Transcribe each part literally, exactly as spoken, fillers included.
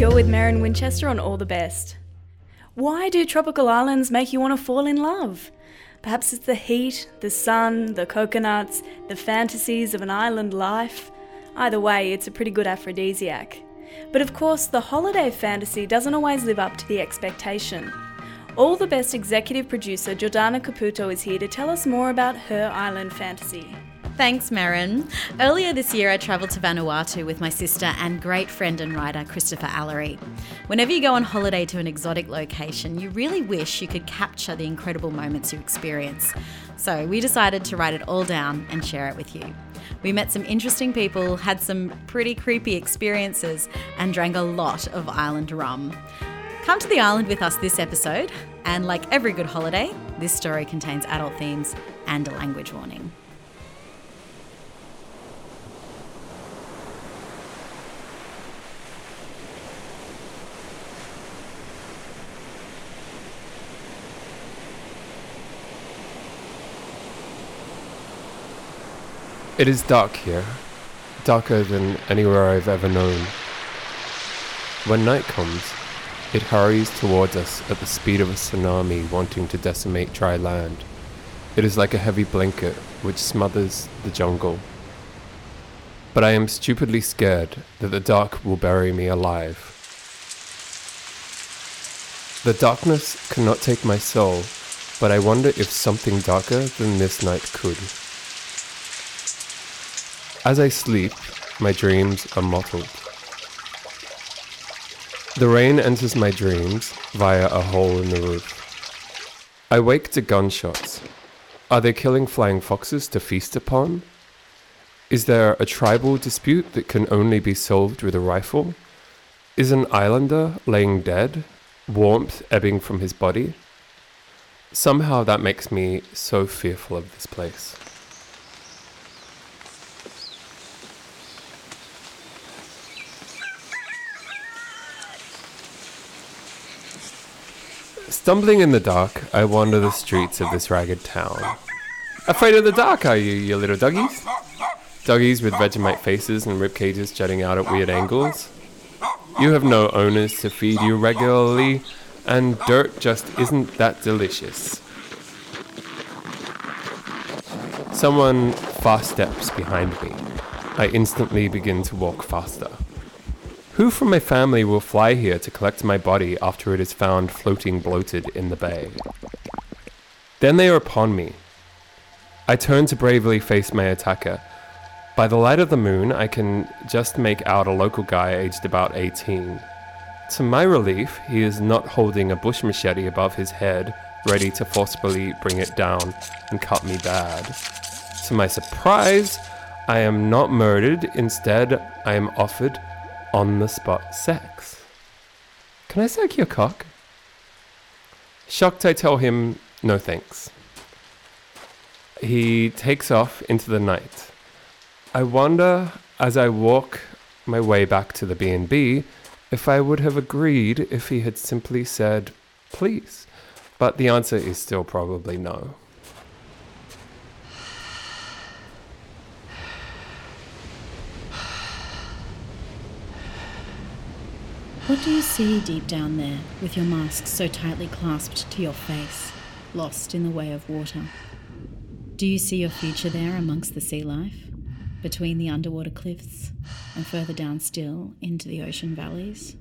You're with Meryn Winchester on All the Best. Why do tropical islands make you want to fall in love? Perhaps it's the heat, the sun, the coconuts, the fantasies of an island life. Either way, it's a pretty good aphrodisiac. But of course, the holiday fantasy doesn't always live up to the expectation. All the Best executive producer Jordana Caputo is here to tell us more about her island fantasy. Thanks, Meryn. Earlier this year, I travelled to Vanuatu with my sister and great friend and writer, Christopher Allery. Whenever you go on holiday to an exotic location, you really wish you could capture the incredible moments you experience. So we decided to write it all down and share it with you. We met some interesting people, had some pretty creepy experiences, and drank a lot of island rum. Come to the island with us this episode, and like every good holiday, this story contains adult themes and a language warning. It is dark here, darker than anywhere I've ever known. When night comes, it hurries towards us at the speed of a tsunami wanting to decimate dry land. It is like a heavy blanket which smothers the jungle. But I am stupidly scared that the dark will bury me alive. The darkness cannot take my soul, but I wonder if something darker than this night could. As I sleep, my dreams are mottled. The rain enters my dreams via a hole in the roof. I wake to gunshots. Are they killing flying foxes to feast upon? Is there a tribal dispute that can only be solved with a rifle? Is an islander laying dead, warmth ebbing from his body? Somehow that makes me so fearful of this place. Stumbling in the dark, I wander the streets of this ragged town. Afraid of the dark, are you, you little doggies? Doggies with Vegemite faces and rib cages jutting out at weird angles. You have no owners to feed you regularly, and dirt just isn't that delicious. Someone fast steps behind me. I instantly begin to walk faster. Who from my family will fly here to collect my body after it is found floating bloated in the bay? Then they are upon me. I turn to bravely face my attacker. By the light of the moon, I can just make out a local guy aged about eighteen. To my relief, he is not holding a bush machete above his head, ready to forcefully bring it down and cut me bad. To my surprise, I am not murdered. Instead, I am offered on-the-spot sex. Can I suck your cock? Shocked, I tell him, no thanks. He takes off into the night. I wonder, as I walk my way back to the B and B, if I would have agreed if he had simply said, please. But the answer is still probably no. What do you see deep down there, with your mask so tightly clasped to your face, lost in the way of water? Do you see your future there amongst the sea life, between the underwater cliffs, and further down still into the ocean valleys?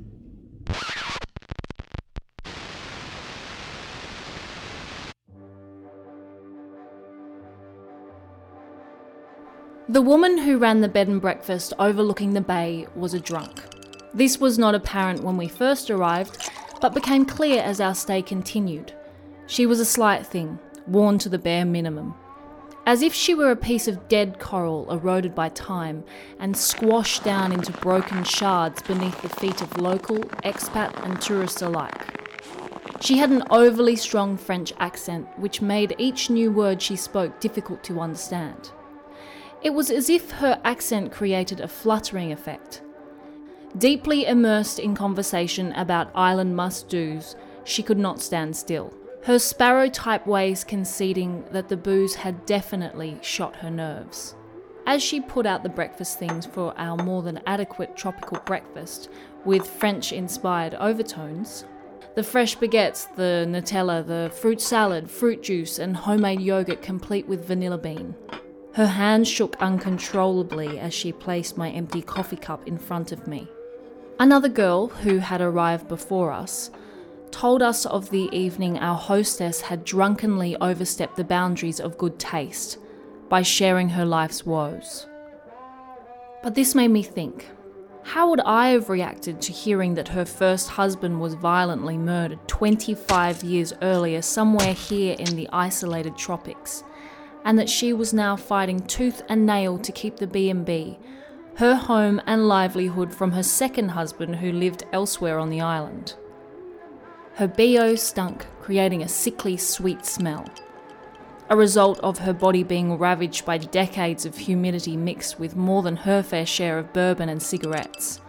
The woman who ran the bed and breakfast overlooking the bay was a drunk. This was not apparent when we first arrived, but became clear as our stay continued. She was a slight thing, worn to the bare minimum. As if she were a piece of dead coral eroded by time and squashed down into broken shards beneath the feet of local, expat and tourists alike. She had an overly strong French accent which made each new word she spoke difficult to understand. It was as if her accent created a fluttering effect. Deeply immersed in conversation about island must-dos, she could not stand still, her sparrow-type ways conceding that the booze had definitely shot her nerves. As she put out the breakfast things for our more than adequate tropical breakfast with French-inspired overtones, the fresh baguettes, the Nutella, the fruit salad, fruit juice and homemade yogurt complete with vanilla bean. Her hand shook uncontrollably as she placed my empty coffee cup in front of me. Another girl, who had arrived before us, told us of the evening our hostess had drunkenly overstepped the boundaries of good taste by sharing her life's woes. But this made me think, how would I have reacted to hearing that her first husband was violently murdered twenty-five years earlier somewhere here in the isolated tropics, and that she was now fighting tooth and nail to keep the B and B, her home and livelihood, from her second husband who lived elsewhere on the island? Her B O stunk, creating a sickly sweet smell, a result of her body being ravaged by decades of humidity mixed with more than her fair share of bourbon and cigarettes.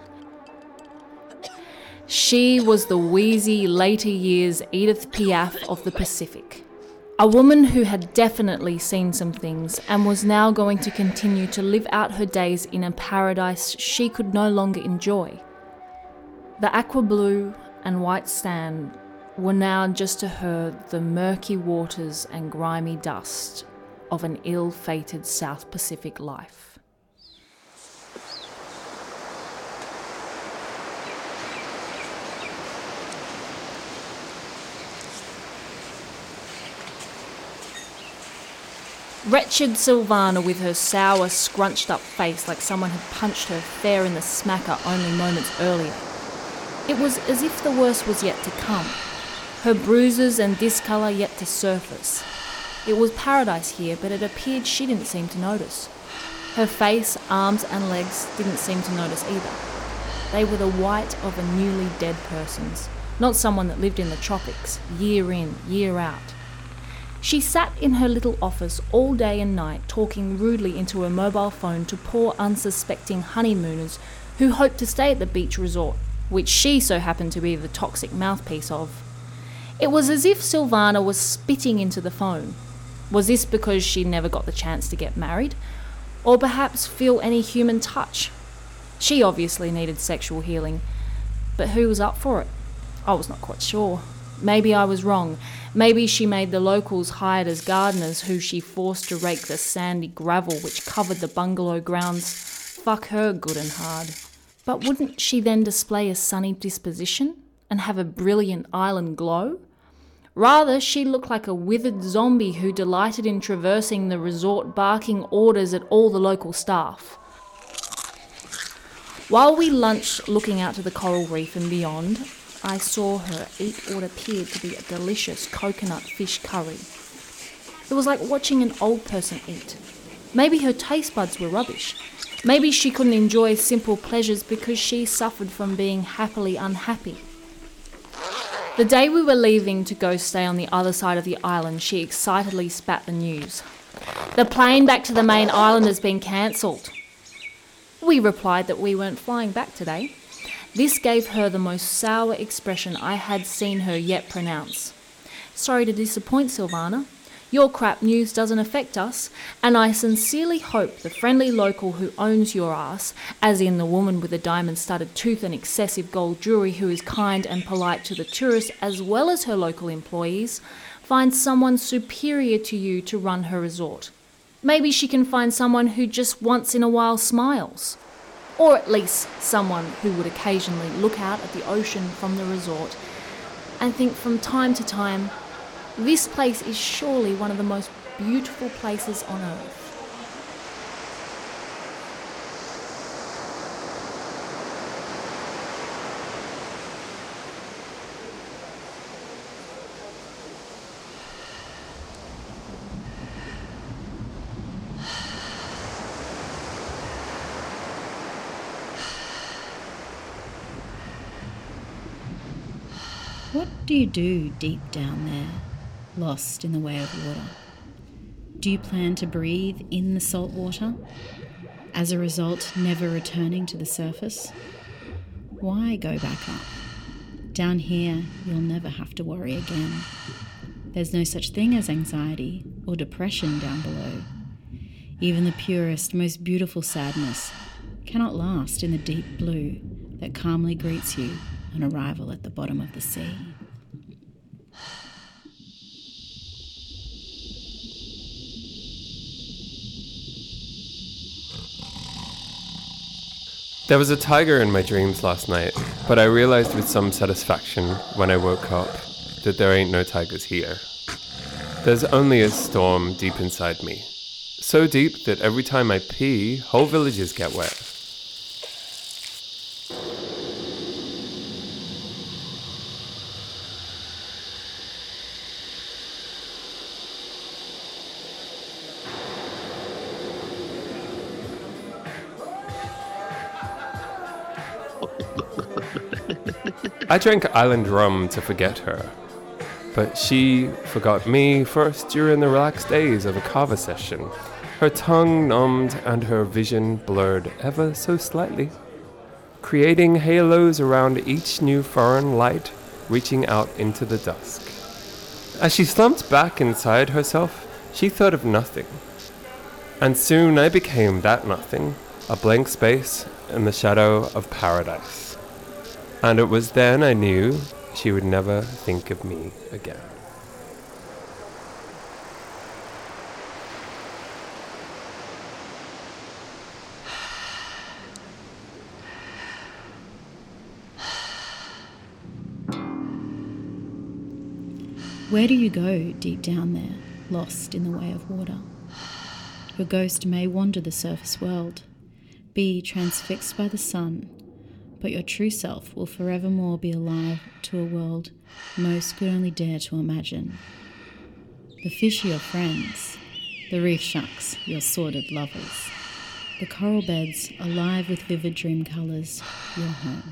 She was the wheezy, later years Edith Piaf of the Pacific. A woman who had definitely seen some things and was now going to continue to live out her days in a paradise she could no longer enjoy. The aqua blue and white sand were now just to her the murky waters and grimy dust of an ill-fated South Pacific life. Wretched Silvana, with her sour, scrunched-up face like someone had punched her fair in the smacker only moments earlier. It was as if the worst was yet to come. Her bruises and discolour yet to surface. It was paradise here, but it appeared she didn't seem to notice. Her face, arms and legs didn't seem to notice either. They were the white of a newly dead person's, not someone that lived in the tropics, year in, year out. She sat in her little office all day and night, talking rudely into her mobile phone to poor unsuspecting honeymooners who hoped to stay at the beach resort, which she so happened to be the toxic mouthpiece of. It was as if Silvana was spitting into the phone. Was this because she never got the chance to get married? Or perhaps feel any human touch? She obviously needed sexual healing, but who was up for it? I was not quite sure. Maybe I was wrong. Maybe she made the locals hired as gardeners who she forced to rake the sandy gravel which covered the bungalow grounds. Fuck her good and hard. But wouldn't she then display a sunny disposition and have a brilliant island glow? Rather, she looked like a withered zombie who delighted in traversing the resort, barking orders at all the local staff. While we lunched looking out to the coral reef and beyond, I saw her eat what appeared to be a delicious coconut fish curry. It was like watching an old person eat. Maybe her taste buds were rubbish. Maybe she couldn't enjoy simple pleasures because she suffered from being happily unhappy. The day we were leaving to go stay on the other side of the island, she excitedly spat the news. "The plane back to the main island has been cancelled." We replied that we weren't flying back today. This gave her the most sour expression I had seen her yet pronounce. "Sorry to disappoint, Silvana. Your crap news doesn't affect us, and I sincerely hope the friendly local who owns your ass, as in the woman with the diamond-studded tooth and excessive gold jewellery who is kind and polite to the tourists as well as her local employees, finds someone superior to you to run her resort. Maybe she can find someone who just once in a while smiles. Or at least someone who would occasionally look out at the ocean from the resort and think from time to time, this place is surely one of the most beautiful places on earth." What do you do deep down there, lost in the way of water? Do you plan to breathe in the salt water, as a result never returning to the surface? Why go back up? Down here, you'll never have to worry again. There's no such thing as anxiety or depression down below. Even the purest, most beautiful sadness cannot last in the deep blue that calmly greets you on arrival at the bottom of the sea. There was a tiger in my dreams last night, but I realized with some satisfaction when I woke up that there ain't no tigers here. There's only a storm deep inside me. So deep that every time I pee, whole villages get wet. I drank island rum to forget her, but she forgot me first during the relaxed days of a kava session. Her tongue numbed and her vision blurred ever so slightly, creating halos around each new foreign light reaching out into the dusk. As she slumped back inside herself, she thought of nothing. And soon I became that nothing, a blank space in the shadow of paradise. And it was then I knew she would never think of me again. Where do you go deep down there, lost in the way of water? Your ghost may wander the surface world, be transfixed by the sun, but your true self will forevermore be alive to a world most could only dare to imagine. The fish are your friends, the reef sharks your sordid lovers, the coral beds alive with vivid dream colours, your home.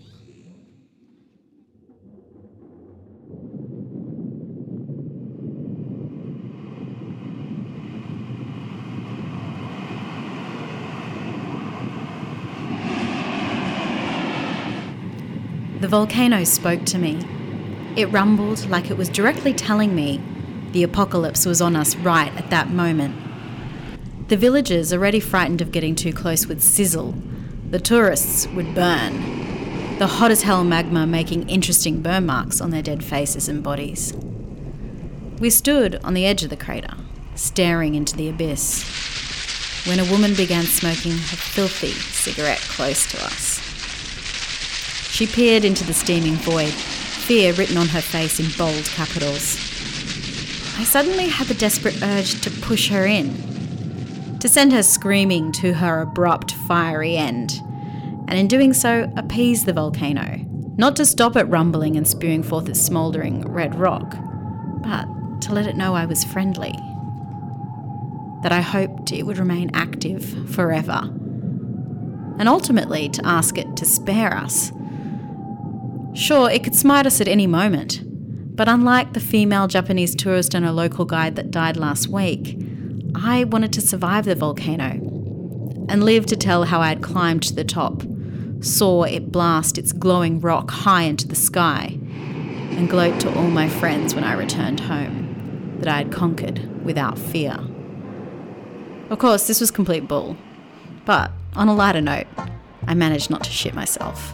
The volcano spoke to me. It rumbled like it was directly telling me the apocalypse was on us right at that moment. The villagers, already frightened of getting too close, would sizzle. The tourists would burn. The hot as hell magma making interesting burn marks on their dead faces and bodies. We stood on the edge of the crater, staring into the abyss, when a woman began smoking a filthy cigarette close to us. She peered into the steaming void, fear written on her face in bold capitals. I suddenly had the desperate urge to push her in, to send her screaming to her abrupt, fiery end, and in doing so, appease the volcano, not to stop it rumbling and spewing forth its smouldering red rock, but to let it know I was friendly, that I hoped it would remain active forever, and ultimately to ask it to spare us. Sure, it could smite us at any moment, but unlike the female Japanese tourist and a local guide that died last week, I wanted to survive the volcano and live to tell how I had climbed to the top, saw it blast its glowing rock high into the sky, and gloat to all my friends when I returned home that I had conquered without fear. Of course, this was complete bull, but on a lighter note, I managed not to shit myself.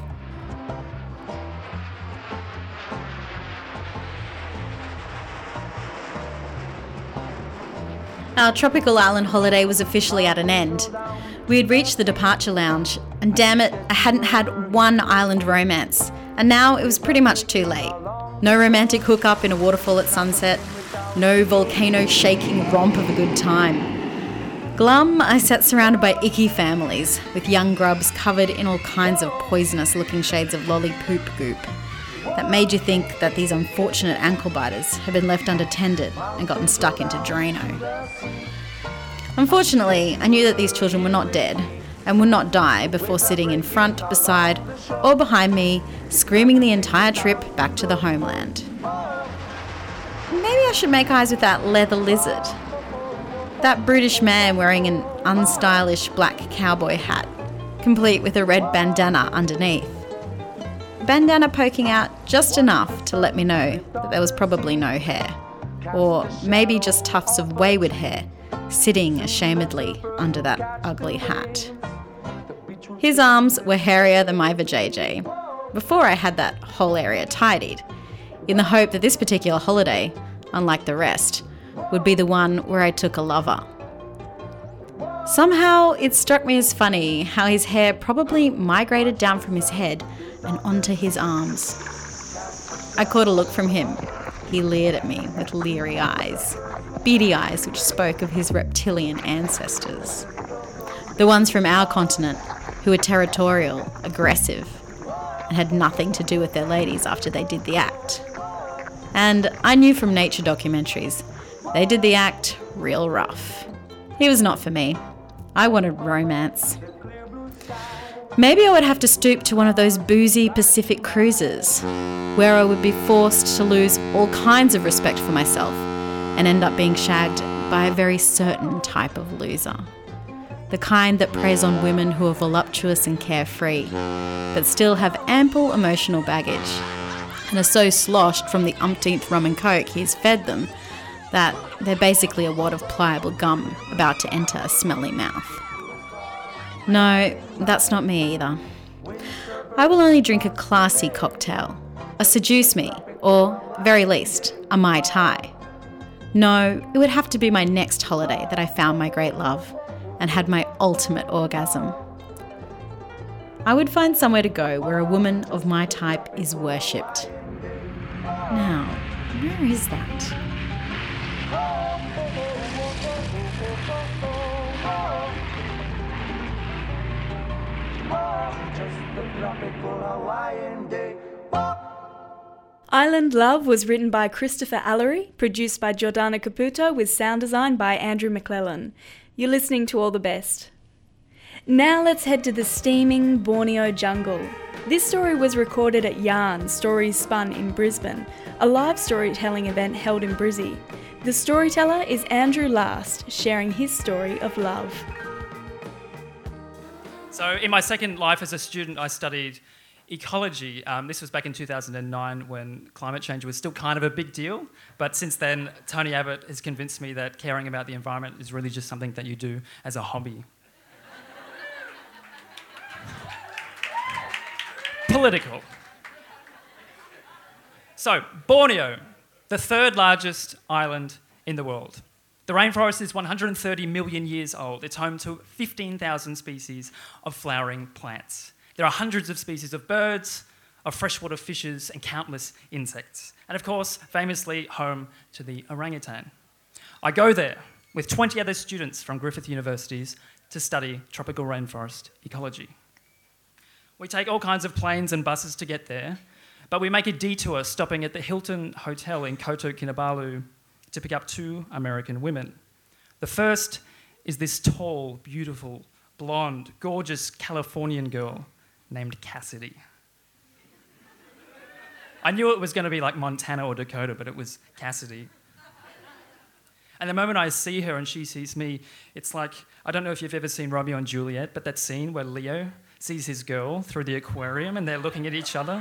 Our tropical island holiday was officially at an end. We had reached the departure lounge, and damn it, I hadn't had one island romance, and now it was pretty much too late. No romantic hookup in a waterfall at sunset, no volcano-shaking romp of a good time. Glum, I sat surrounded by icky families, with young grubs covered in all kinds of poisonous-looking shades of lolly poop goop that made you think that these unfortunate ankle biters had been left unattended and gotten stuck into Drano. Unfortunately, I knew that these children were not dead and would not die before sitting in front, beside, or behind me, screaming the entire trip back to the homeland. Maybe I should make eyes with that leather lizard. That brutish man wearing an unstylish black cowboy hat, complete with a red bandana underneath. Bandana poking out just enough to let me know that there was probably no hair, or maybe just tufts of wayward hair sitting ashamedly under that ugly hat. His arms were hairier than my vajayjay, before I had that whole area tidied, in the hope that this particular holiday, unlike the rest, would be the one where I took a lover. Somehow it struck me as funny how his hair probably migrated down from his head and onto his arms. I caught a look from him. He leered at me with leery eyes, beady eyes which spoke of his reptilian ancestors. The ones from our continent, who were territorial, aggressive, and had nothing to do with their ladies after they did the act. And I knew from nature documentaries, they did the act real rough. He was not for me. I wanted romance. Maybe I would have to stoop to one of those boozy Pacific cruises, where I would be forced to lose all kinds of respect for myself and end up being shagged by a very certain type of loser. The kind that preys on women who are voluptuous and carefree, but still have ample emotional baggage, and are so sloshed from the umpteenth rum and coke he's fed them that they're basically a wad of pliable gum about to enter a smelly mouth. No, that's not me either. I will only drink a classy cocktail, a seduce me, or, very least, a Mai Tai. No, it would have to be my next holiday that I found my great love and had my ultimate orgasm. I would find somewhere to go where a woman of my type is worshipped. Now, where is that? Island Love was written by Christopher Allery, produced by Jordana Caputo, with sound design by Andrew McClellan. You're listening to All the Best. Now let's head to the steaming Borneo jungle. This story was recorded at Yarn, Stories Spun in Brisbane, a live storytelling event held in Brizzy. The storyteller is Andrew Last, sharing his story of love. So in my second life as a student, I studied ecology. Um, this was back in two thousand nine when climate change was still kind of a big deal. But since then, Tony Abbott has convinced me that caring about the environment is really just something that you do as a hobby. Political. So, Borneo, the third largest island in the world. The rainforest is one hundred thirty million years old. It's home to fifteen thousand species of flowering plants. There are hundreds of species of birds, of freshwater fishes, and countless insects. And of course, famously home to the orangutan. I go there with twenty other students from Griffith Universities to study tropical rainforest ecology. We take all kinds of planes and buses to get there, but we make a detour stopping at the Hilton Hotel in Kota Kinabalu to pick up two American women. The first is this tall, beautiful, blonde, gorgeous Californian girl named Cassidy. I knew it was going to be like Montana or Dakota, but it was Cassidy. And the moment I see her and she sees me, it's like, I don't know if you've ever seen Romeo and Juliet, but that scene where Leo sees his girl through the aquarium and they're looking at each other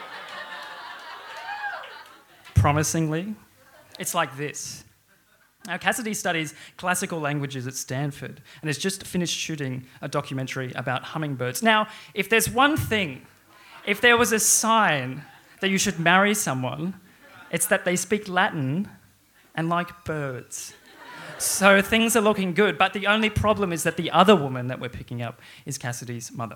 promisingly. It's like this. Now, Cassidy studies classical languages at Stanford and has just finished shooting a documentary about hummingbirds. Now, if there's one thing, if there was a sign that you should marry someone, it's that they speak Latin and like birds. So things are looking good, but the only problem is that the other woman that we're picking up is Cassidy's mother.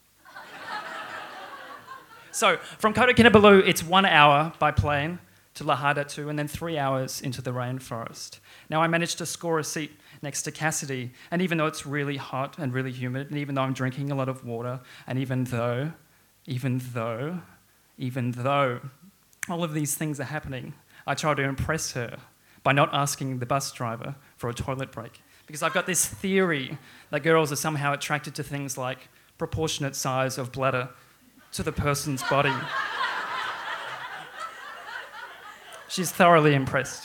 So from Kota Kinabalu, it's one hour by plane to Lahadatu, and then three hours into the rainforest. Now, I managed to score a seat next to Cassidy, and even though it's really hot and really humid, and even though I'm drinking a lot of water, and even though, even though, even though all of these things are happening, I try to impress her by not asking the bus driver for a toilet break. Because I've got this theory that girls are somehow attracted to things like proportionate size of bladder to the person's body. She's thoroughly impressed.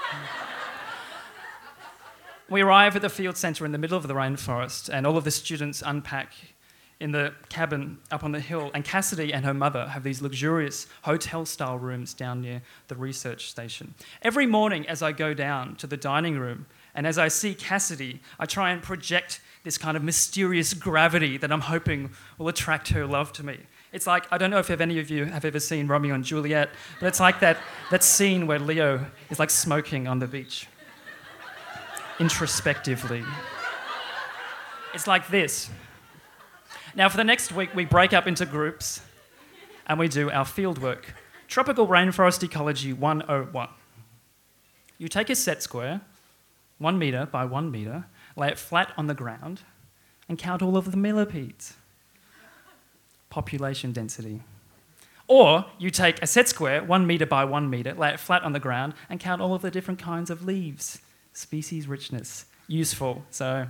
We arrive at the field centre in the middle of the rainforest, and all of the students unpack in the cabin up on the hill, and Cassidy and her mother have these luxurious hotel-style rooms down near the research station. Every morning as I go down to the dining room And as I see Cassidy, I try and project this kind of mysterious gravity that I'm hoping will attract her love to me. It's like, I don't know if any of you have ever seen Romeo and Juliet, but it's like that, that scene where Leo is like smoking on the beach, introspectively. It's like this. Now, for the next week, we break up into groups and we do our field work. Tropical Rainforest Ecology one oh one. You take a set square, one metre by one metre, lay it flat on the ground, and count all of the millipedes. Population density. Or you take a set square, one metre by one metre, lay it flat on the ground, and count all of the different kinds of leaves. Species richness. Useful, so...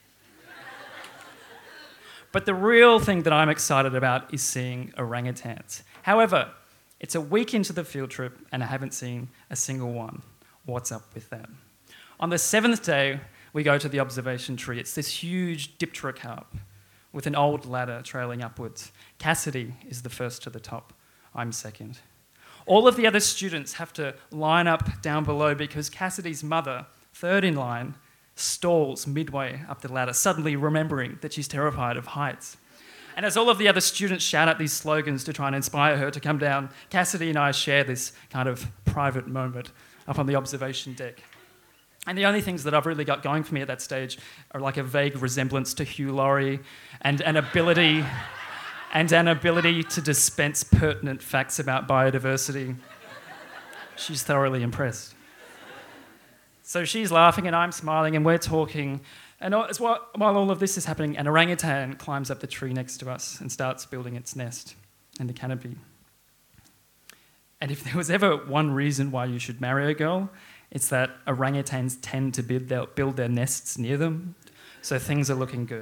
But the real thing that I'm excited about is seeing orangutans. However, it's a week into the field trip and I haven't seen a single one. What's up with that? On the seventh day, we go to the observation tree. It's this huge dipterocarp with an old ladder trailing upwards. Cassidy is the first to the top. I'm second. All of the other students have to line up down below because Cassidy's mother, third in line, stalls midway up the ladder, suddenly remembering that she's terrified of heights. And as all of the other students shout out these slogans to try and inspire her to come down, Cassidy and I share this kind of private moment up on the observation deck. And the only things that I've really got going for me at that stage are like a vague resemblance to Hugh Laurie and an ability and an ability to dispense pertinent facts about biodiversity. She's thoroughly impressed. So she's laughing and I'm smiling and we're talking. And as well, while all of this is happening, an orangutan climbs up the tree next to us and starts building its nest in the canopy. And if there was ever one reason why you should marry a girl, it's that orangutans tend to build their, build their nests near them, so things are looking good.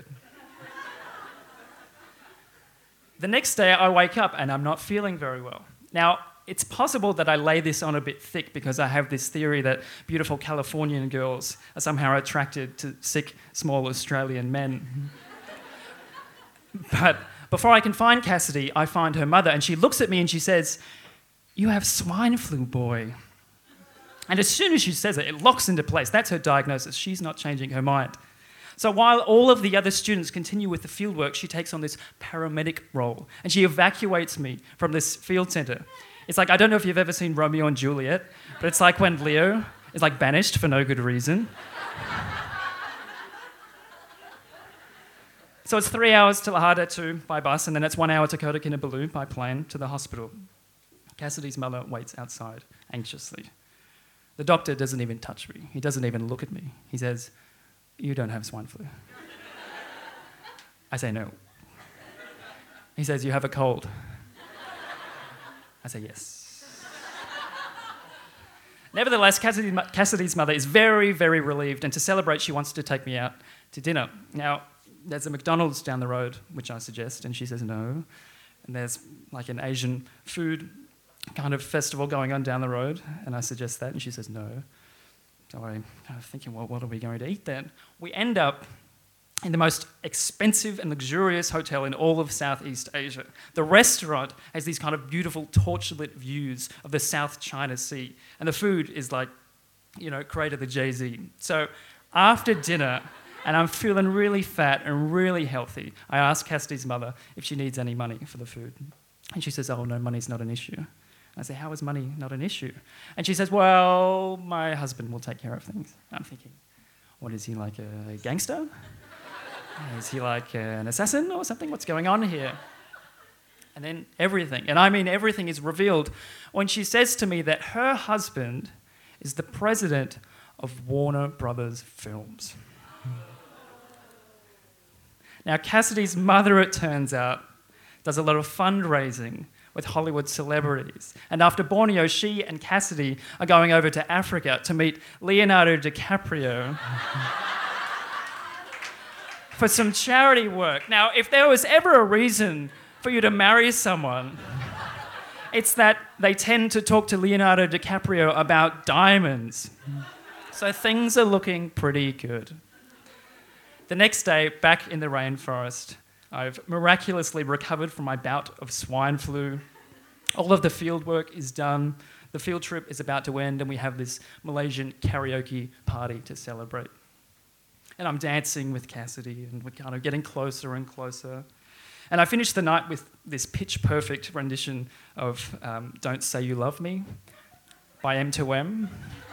The next day I wake up and I'm not feeling very well. Now, it's possible that I lay this on a bit thick because I have this theory that beautiful Californian girls are somehow attracted to sick, small Australian men. But before I can find Cassidy, I find her mother and she looks at me and she says, "You have swine flu, boy." And as soon as she says it, it locks into place. That's her diagnosis. She's not changing her mind. So while all of the other students continue with the fieldwork, she takes on this paramedic role and she evacuates me from this field centre. It's like, I don't know if you've ever seen Romeo and Juliet, but it's like when Leo is like banished for no good reason. So it's three hours to Lahadatu by bus, and then it's one hour to Kota Kinabalu by plane to the hospital. Cassidy's mother waits outside anxiously. The doctor doesn't even touch me. He doesn't even look at me. He says, "You don't have swine flu." I say, "No." He says, "You have a cold." I say, "Yes." Nevertheless, Cassidy, Cassidy's mother is very, very relieved, and to celebrate, she wants to take me out to dinner. Now, there's a McDonald's down the road, which I suggest, and she says no. And there's like an Asian food kind of festival going on down the road, and I suggest that, and she says no. So I'm kind of thinking, well, what are we going to eat then? We end up in the most expensive and luxurious hotel in all of Southeast Asia. The restaurant has these kind of beautiful torchlit views of the South China Sea, and the food is like, you know, creator the Jay-Z. So after dinner, and I'm feeling really fat and really healthy, I ask Cassidy's mother if she needs any money for the food. And she says, "Oh, no, money's not an issue." I say, "How is money not an issue?" And she says, "Well, my husband will take care of things." I'm thinking, what is he, like a gangster? Is he like an assassin or something? What's going on here? And then everything, and I mean everything, is revealed when she says to me that her husband is the president of Warner Brothers Films. Now, Cassidy's mother, it turns out, does a lot of fundraising with Hollywood celebrities. And after Borneo, she and Cassidy are going over to Africa to meet Leonardo DiCaprio for some charity work. Now, if there was ever a reason for you to marry someone, it's that they tend to talk to Leonardo DiCaprio about diamonds. So things are looking pretty good. The next day, back in the rainforest, I've miraculously recovered from my bout of swine flu. All of the field work is done. The field trip is about to end and we have this Malaysian karaoke party to celebrate. And I'm dancing with Cassidy and we're kind of getting closer and closer. And I finished the night with this pitch-perfect rendition of um, Don't Say You Love Me by M two M.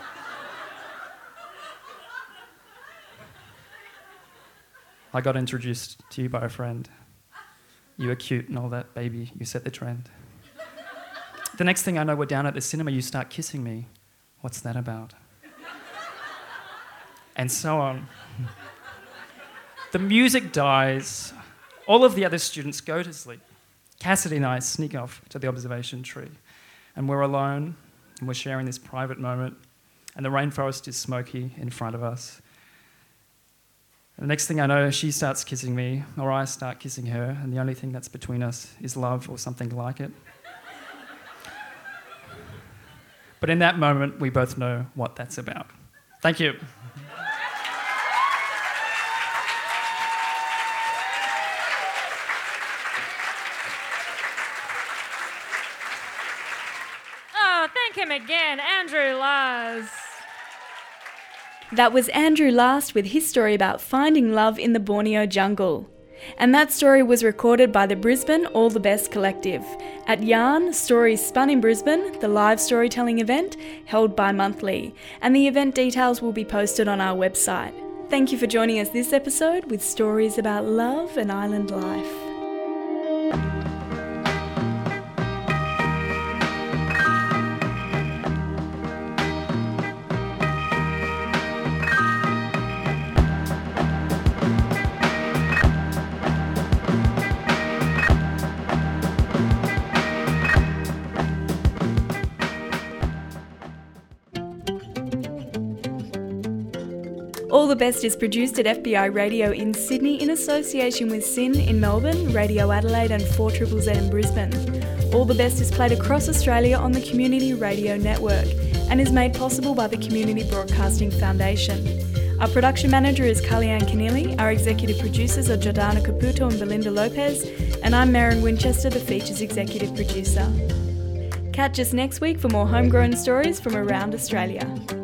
I got introduced to you by a friend. You were cute and all that, baby. You set the trend. The next thing I know, we're down at the cinema. You start kissing me. What's that about? And so on. The music dies. All of the other students go to sleep. Cassidy and I sneak off to the observation tree. And we're alone, and we're sharing this private moment. And the rainforest is smoky in front of us. And the next thing I know, she starts kissing me, or I start kissing her, and the only thing that's between us is love or something like it. But in that moment, we both know what that's about. Thank you. Oh, thank him again, Andrew Lars. That was Andrew Last with his story about finding love in the Borneo jungle. And that story was recorded by the Brisbane All the Best Collective at Yarn Stories Spun in Brisbane, the live storytelling event held bi-monthly, and the event details will be posted on our website. Thank you for joining us this episode with stories about love and island life. All the Best is produced at F B I Radio in Sydney in association with S Y N in Melbourne, Radio Adelaide and four Z Z Z in Brisbane. All the Best is played across Australia on the Community Radio Network and is made possible by the Community Broadcasting Foundation. Our production manager is Kalyan Keneally, our executive producers are Jordana Caputo and Belinda Lopez, and I'm Maren Winchester, the features executive producer. Catch us next week for more homegrown stories from around Australia.